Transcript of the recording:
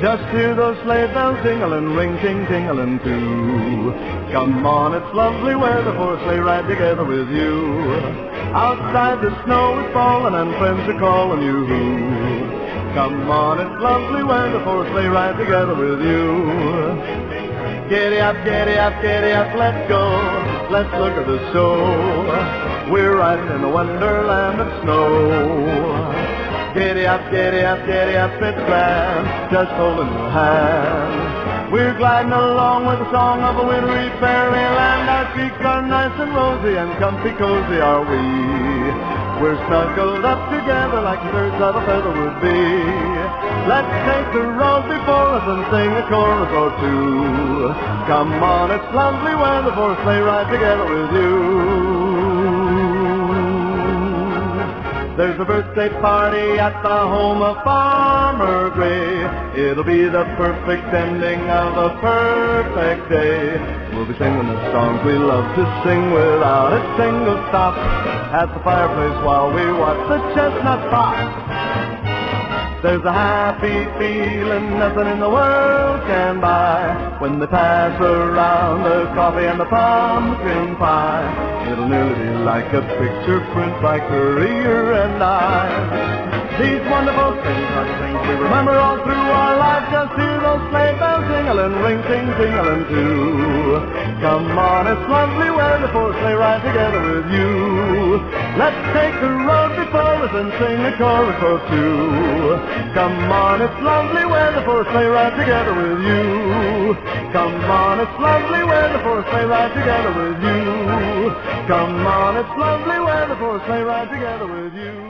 Just hear those sleigh bells jingling, ring, ting, tingling too. Come on, it's lovely weather for a sleigh ride together with you. Outside the snow is falling and friends are calling you. Come on, it's lovely weather for a sleigh ride together with you. Giddy up, giddy up, giddy up, let's go. Let's look at the show. We're riding in the wonderland of snow. Giddy up, giddy up, giddy up, it's grand, just holding your hand. We're gliding along with the song of a wintry fairyland. Our cheeks are nice and rosy and comfy cozy are we. We're snuggled up together like the birds of a feather would be. Let's take the road before us and sing a chorus or two. Come on, it's lovely weather for a sleigh ride together with you. There's a birthday party at the home of Farmer Gray. It'll be the perfect ending of a perfect day. We'll be singing the songs we love to sing without a single stop at the fireplace while we watch the chestnuts pop. There's a happy feeling nothing in the world can buy when they pass around the coffee and the pumpkin pie. It'll nearly be like a picture print by Currier and I. These wonderful things are the things we remember all through our lives. Just hear those sleigh bells jingling, ring, ting, tingling too. Come on, it's lovely weather for a sleigh ride together with you. Let's take the road before us and sing a chorus or two. Come on, it's lovely weather for a sleigh ride together with you. Come on, it's lovely weather for a sleigh ride together with you. Come on, it's lovely weather for a sleigh ride together with you.